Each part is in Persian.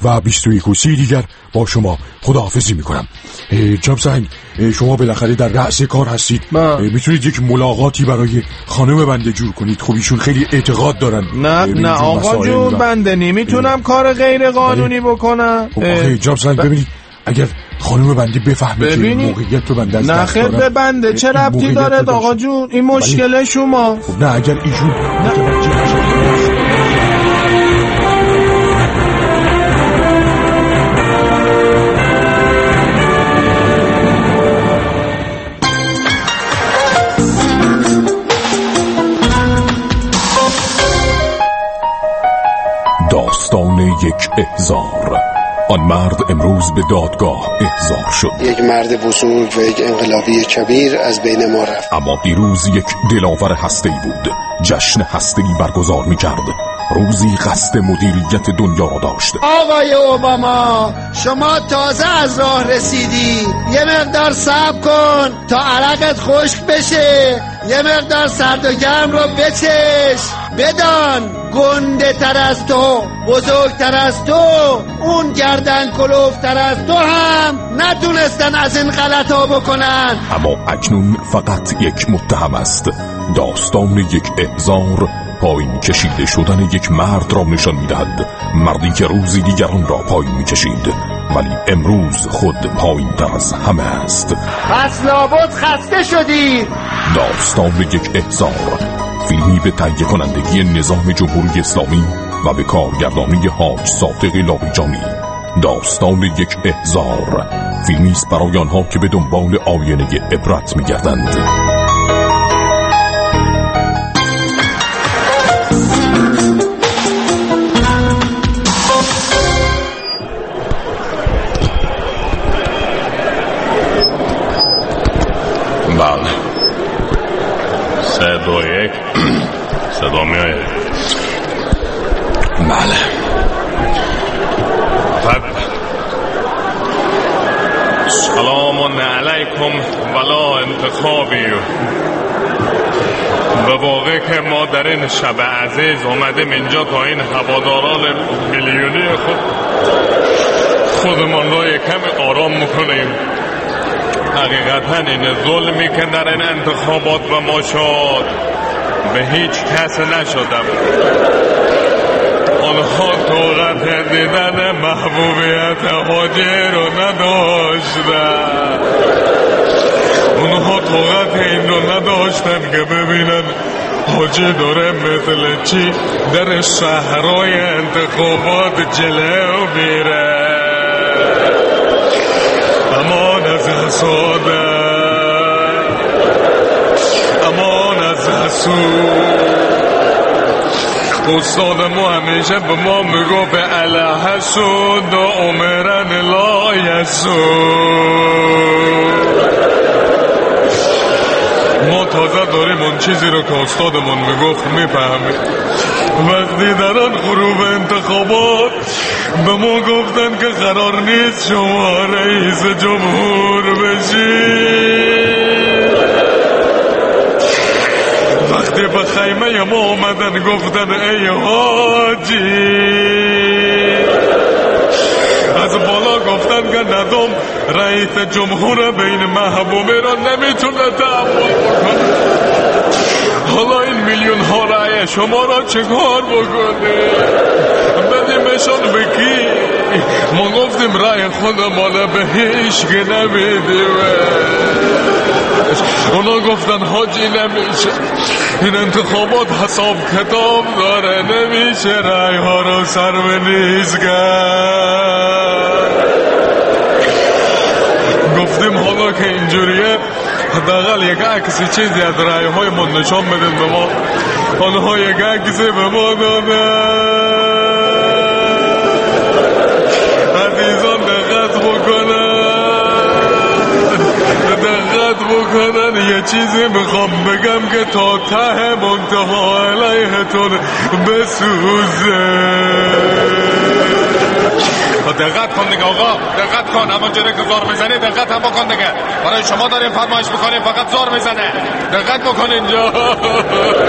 و 21 دیگر با شما خداحافظی میکنم. جناب سنگ، شما بالاخره در رأس کار هستید، میتونید یک ملاقاتی برای خانم بنده جور کنید؟ خب ایشون خیلی اعتقاد دارن. نه آقا جون، بنده نمیتونم کار غیر قانونی بکنم. جناب سنگ ببینید، اگر خانم بنده بفهمه که موقعیت رو بنده از دست دارم، به بنده چه ربطی داره آقا جون؟ این مشکل شما. خب نه، اگر ایشون داستان یک احضار. آن مرد امروز به دادگاه احضار شد. یک مرد بزرگ و یک انقلابی کبیر از بین ما رفت. اما دیروز یک دلاور هسته‌ای بود. جشن هسته‌ای برگزار می‌کرد. روزی قصد مدیریت دنیا را داشت. آقای اوباما، شما تازه از راه رسیدی، یه مقدار صبر کن تا عرقت خشک بشه، یه مقدار سرد و گرم رو بچش. بدان گنده تر از تو، بزرگتر از تو، اون گردن کلوفتر از تو هم نتونستن از این غلطا بکنن. اما اکنون فقط یک متهم است. داستان یک احضار پایین کشیده شدن یک مرد را نشان می‌دهد. مردی که روزی دیگران را پایین می‌کشید، ولی امروز خود پایین تر از همه است. پس لابد خسته شدی. داستان یک احضار، فیلمی به تهیه کنندگی نظام جمهوری اسلامی و به کارگردانی حاج صادق لاریجانی. داستان یک احضار، فیلمی است برای آنها که به دنبال آینه عبرت می‌گردند. بله 3 2 1 صدا میآید. بله. سلام علیکم ولا انتخابی. به واقع که ما در این شب عزیز اومدیم اینجا تا این هواداران میلیونی خودمان را یکم آرام میکنیم. حقیقتا این ظلمی که در این انتخابات و ما شد به هیچ کس نشدم. آنها طاقت دیدن محبوبیت حاجی رو نداشتن. اونها طاقت این رو نداشتن که ببینن حاجی داره مثل چی در شهرهای انتخابات جلو میره. امان از حسادت، امان از حسود. استاد ما همیشه به ما میگو به اله حسود و عمرن لا یسود. ما تازه داریم اون چیزی رو که استادمون میگفت میفهمیم. وقتی در آن غروب انتخابات به ما گفتن که قرار نیست شما رئیس جمهور بشید، وقتی به خیمه ما آمدن گفتن ای حاجی، از بالا گفتن که ندام رئیس جمهور بین محبوبه را نمیتونه تحمل بکنه. حالا این میلیون ها رأی شما را چه کار بکنه؟ بدیمشان به کی؟ ما گفتیم رأی خود مالا به هیچ که نمیدیم. اونا گفتن حاجی نمیشه، این انتخابات حساب کتاب داره، نمیشه رأی ها رو سر به نیز کرد. گفتیم حالا که اینجوریه حداقل یک عکسی چیزی از رأی های من نشان بدین به ما. آنها یک عکسی به ما دادن. عزیزان دقت بکنن، یه چیزی میخوام بگم که تا ته منتها علیهتون بسوزه. دقت کن دیگه آقا، دقت کن. همون جوری که زار میزنی دقت هم بکن دیگه. برای شما داریم فرمایش میکنیم فقط زار میزنه. دقت بکن اینجا.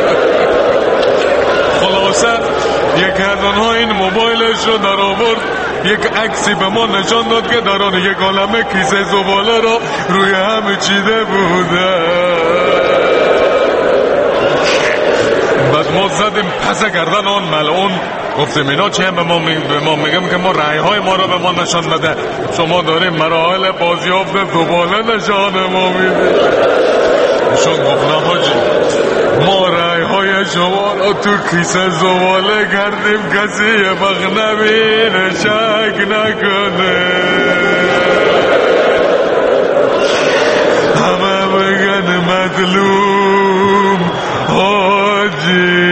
خلاصه یک از آنها این موبایلش رو در آورد یک عکسی به ما نشان داد که درون یک عالمه کیسه زباله را روی هم چیده بوده. بعد ما زدیم پس گردن آن ملعون، گفتیم اینا چه هم به ما میگم که ما رأی های ما را به ما نشان بده، شما داریم مراحل بازیافت زباله نشان ما میده. ایشون گفت نه حاجی، ما رأی های شما را تو کیسه زباله کردیم، کسی یه وقت نبینه، شک نکنه. همه بگن مظلوم حاجی.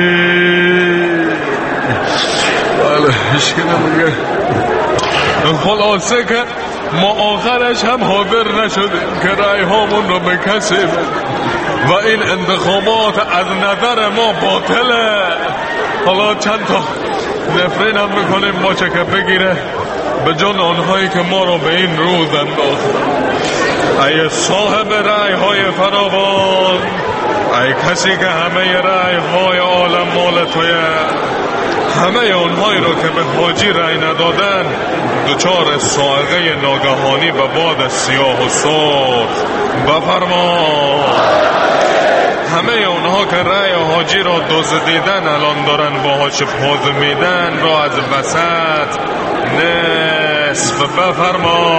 بله هیچ که نمیگه. خلاصه که ما آخرش هم حاضر نشدیم که رأی هامون رو به کسی بدیم و این انتخابات از نظر ما باطله. حالا چند تا نفرین هم میکنیم ما چه که بگیره به جان آنهایی که ما رو به این روز انداختن. ای صاحب رأی های فراوان، ای کسی که همه رأی های عالم مال تویه، همه اونهایی رو که به حاجی رأی ندادن دچار صاعقه ناگهانی و باد سیاه و سرخ بفرما. همه اونها که رأی حاجی را دزدیدن الان دارن باهاش پوز میدن را از وسط نصف بفرما.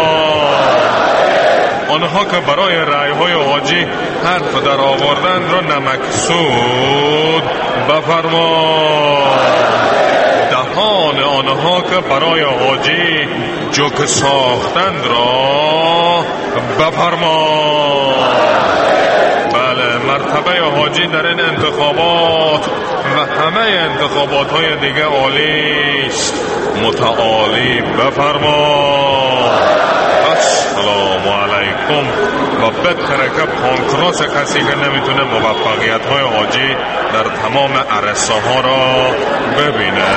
آنها که برای رأی های حاجی حرف در آوردن را نمکسود بفرما. دهان آنها که برای حاجی جوک ساختند را بفرما. بله مرتبه حاجی در این انتخابات و همه انتخابات های دیگه عالیست، متعالی بفرما. السلام علیکم. و بهتره پانکراس کسی که نمیتونه موفقیت های حاجی در تمام عرصه ها را ببینه.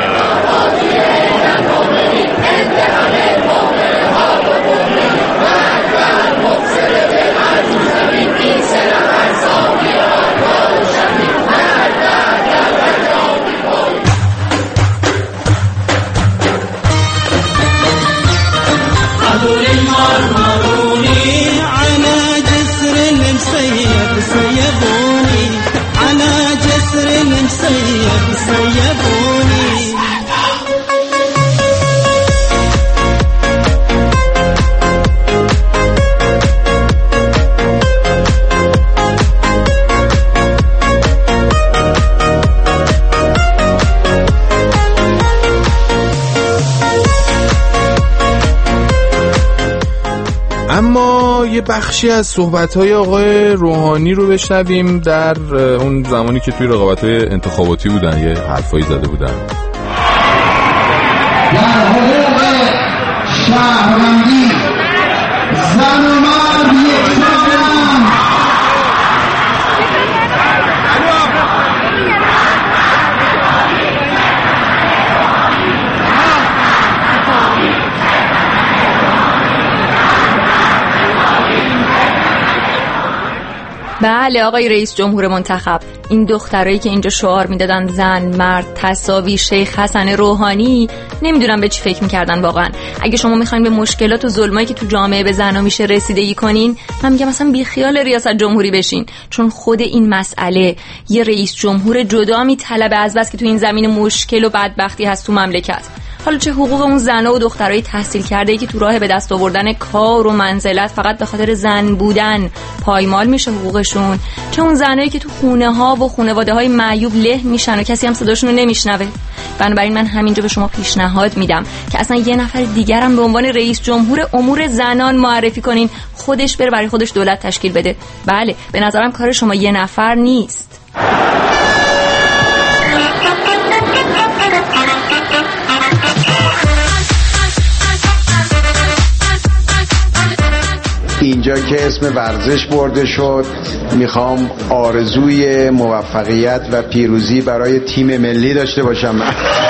اما یه بخشی از صحبت‌های آقای روحانی رو بشنویم در اون زمانی که توی رقابت‌های انتخاباتی بودن، یه حرفایی زده بودن. در حقوق شهروندی زن و مرد یکسانند. بله آقای رئیس جمهور منتخب، این دخترایی که اینجا شعار میدادن زن مرد تساوی شیخ حسن روحانی، نمیدونم به چی فکر میکردن واقعا. اگه شما میخواین به مشکلات و ظلمایی که تو جامعه به زنا میشه رسیدگی کنین، من میگم مثلا بی خیال ریاست جمهوری بشین، چون خود این مسئله یه رئیس جمهور جدا میطلبه از بس که تو این زمین مشکل و بدبختی هست تو مملکت. حالا چه حقوق اون زنا و دخترای تحصیل کرده ای که تو راه به دست آوردن کار و منزلت فقط به خاطر زن بودن پایمال میشه حقوقشون، چه اون زنایی که تو خونه ها و خانواده های معیوب له میشن و کسی هم صداشون رو نمیشنوه. بنابراین من همینجا به شما پیشنهاد میدم که اصلا یه نفر دیگرم به عنوان رئیس جمهور امور زنان معرفی کنین، خودش بره برای خودش دولت تشکیل بده. بله به نظرم کار شما یه نفر نیست. اینجا که اسم ورزش برده شد، میخوام آرزوی موفقیت و پیروزی برای تیم ملی داشته باشم.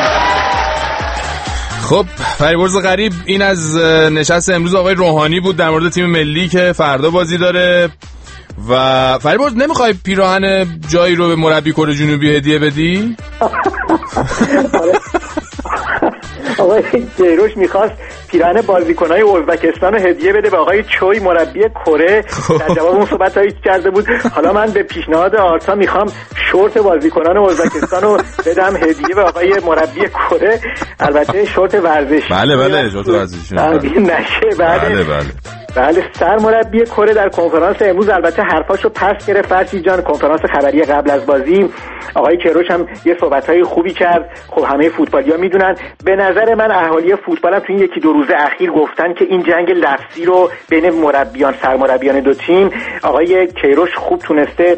خب فریبرز غریب، این از نشست امروز آقای روحانی بود در مورد تیم ملی که فردا بازی داره. و فریبرز نمیخوای پیراهن جایی رو به مربی کره جنوبی هدیه بدی؟ آقای کیروش میخواست پیراهن بازیکنای ازبکستان رو هدیه بده به آقای چوی مربی کره. در جواب اون صحبتایی کرده بود. حالا من به پیشنهاد آرتا میخوام شورت بازیکنان ازبکستان رو بدم هدیه به آقای مربی کره. البته شورت ورزشی. بله شورت ورزشی نشه. بله سرمربی کره در کنفرانس امروز البته حرفاشو پس گرفت. فرشید جان، کنفرانس خبری قبل از بازی آقای کیروش هم یه صحبت‌های خوبی کرد. خب همه فوتبالی‌ها میدونن. به نظر من اهالی فوتبال هم تو این یکی دو روز اخیر گفتن که این جنگ لفظی رو بین سرمربیان دو تیم آقای کیروش خوب تونسته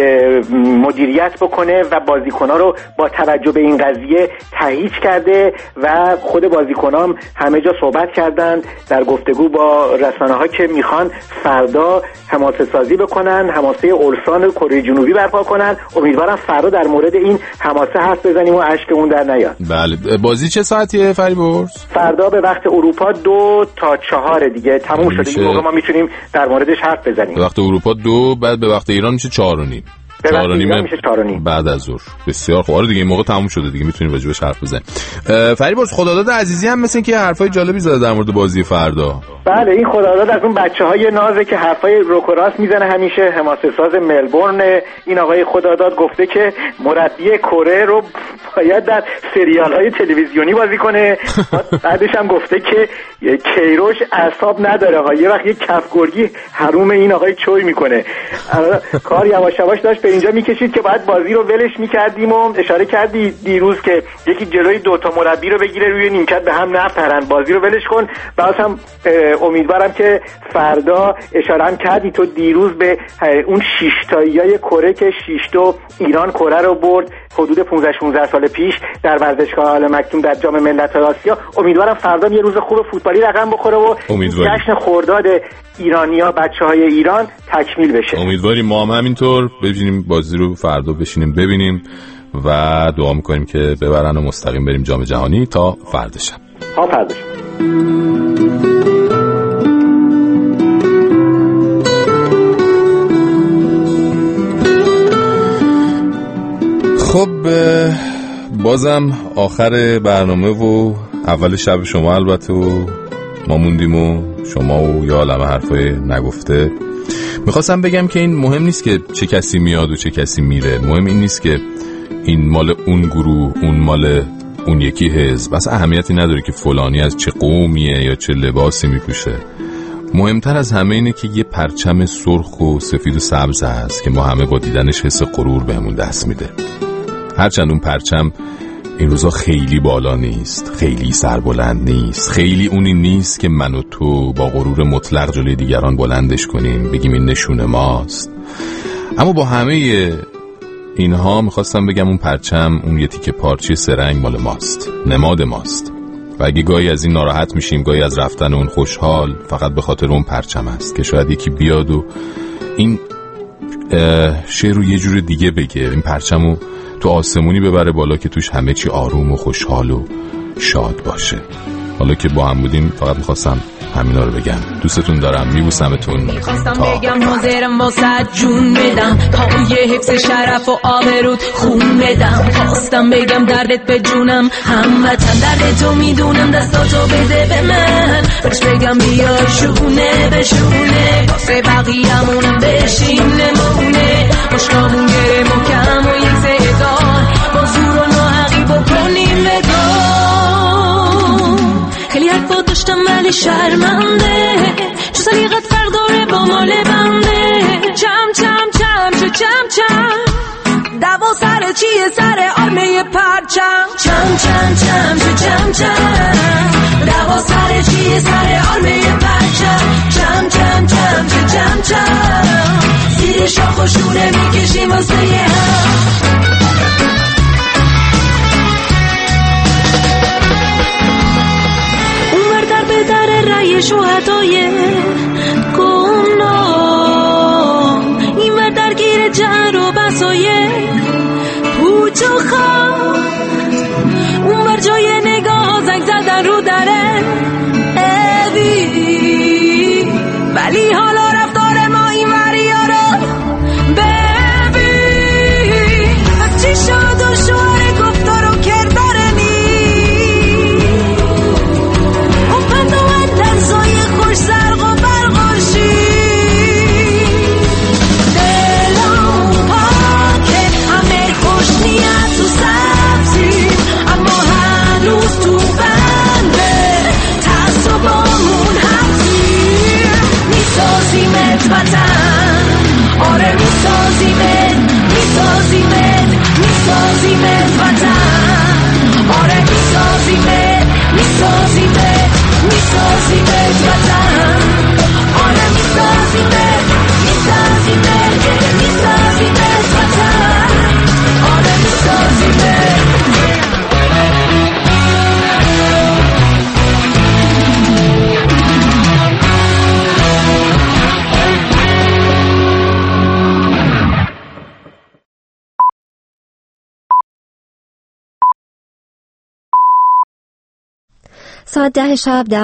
مدیریت بکنه و بازیکن‌ها رو با توجه به این قضیه تایید کرده و خود بازیکن‌ها هم همه جا صحبت کردن در گفتگو با رسانه‌ها که میخوان فردا حماسه سازی بکنن، حماسه اولسان کره جنوبی برپا کنن. امیدوارم فردا در مورد این حماسه حرف بزنیم و اشکمون در نیاد. بله. بازی چه ساعتیه فریبرز؟ فردا به وقت اروپا 2 تا 4 دیگه تموم شده. این موقع ما میتونیم در موردش حرف بزنیم. به وقت اروپا 2، بعد به وقت ایران میشه 4:30. 4:30 بعد از ظهر. بسیار خوب. آره دیگه این موقع تموم شده دیگه، میتونیم راجبش حرف بزنیم. فریبرز خداداد عزیزی هم مثل اینکه حرفای جالبی زده در مورد بازی فردا. بله این خداداد از اون بچه‌های نازه که حرفای روکراس میزنه همیشه، حماسه ساز ملبورن. این آقای خداداد گفته که مربی کره رو باید در سریال‌های تلویزیونی بازی کنه. بعدش هم گفته که کیروش اعصاب نداره، یه وقت یه کفگرگی حروم این آقای چوی میکنه. کار یواش یواش داشت به اینجا میکشید که باید بازی رو ولش میکردیم و اشاره کردی دیروز که یکی جلوی دوتا مربی رو بگیره روی نیمکت به هم نپرن، بازی رو ولش کن. باز هم امیدوارم که فردا اشاره هم کردی تو دیروز به اون 6 تاییای کره که 6-2 ایران کره رو برد حدود 15-16 سال پیش در ورزشگاه آل مکتوم در جام ملت‌های آسیا. امیدوارم فردا یه روز خوب فوتبالی رقم بخوره و جشن خرداد ایرانی‌ها، بچه‌های ایران تکمیل بشه. امیدواریم ما هم همینطور ببینیم بازی رو فردا بشینیم ببینیم و دعا می‌کنیم که ببرن و مستقیم بریم جام جهانی تا فرداش. خب بازم آخر برنامه و اول شب شما البته و ما موندیم و شما و یا عالمه حرفای نگفته. میخواستم بگم که این مهم نیست که چه کسی میاد و چه کسی میره، مهم این نیست که این مال اون گروه، اون مال اون یکی حزب، اصلا اهمیتی نداره که فلانی از چه قومیه یا چه لباسی میپوشه. مهمتر از همه اینه که یه پرچم سرخ و سفید و سبز هست که ما همه با دیدنش حس غرور بهمون دست میده. هرچند اون پرچم این روزا خیلی بالا نیست، خیلی سربلند نیست، خیلی اونی نیست که من و تو با غرور مطلق جلوی دیگران بلندش کنیم بگیم این نشونه ماست. اما با همه اینها میخواستم بگم اون پرچم، اون یه تیکه پارچه سرنگ مال ماست، نماد ماست. و اگه گاهی از این ناراحت میشیم، گاهی از رفتن اون خوشحال، فقط به خاطر اون پرچم است که شاید یکی بیاد و این شعر رو یه جور دیگه بگه، این پرچم رو تو آسمونی ببره بالا که توش همه چی آروم و خوشحال و شاد باشه. حالا که با هم بودیم فقط میخواستم همینا رو بگم. دوستتون دارم، میبوسمتون. میخواستم بگم حاضرم واسه جون بدم، تا یه حفظ شرف و آبروت خون بدم. خواستم بگم دردت به جونم هموطن، درد تو میدونم دستاتو بده به من، برش بگم بیا شونه به شونه، واسه بقیه‌مونم بشین نمونه، مشکامون گره محکم و یک زدان، با زور و ناحقی بکنیم ودان. خیلی حرفا داشتم ولی شرمنده، چو سلیقت فرق داره با مال بنده. چم چم چم چه چم چم، دوا سر چیه سر آرمه پرچم. چم چم چم چه چم چم، دوا سر چیه سر آرمه پرچم. چم چم چم چه چم چم، زیر شاخ و شونه میکشیم واسه هم. شهدای گمنام، این ور درگیر جر و بسای پوچ و خواهد، اون ور جای نگاه زنگ زدن رو دره اوی، ولی حالا رفتار ما این وریا رو ببین. پس چی شد و شوهر گفتار و کردار نی، ساعت 10 شب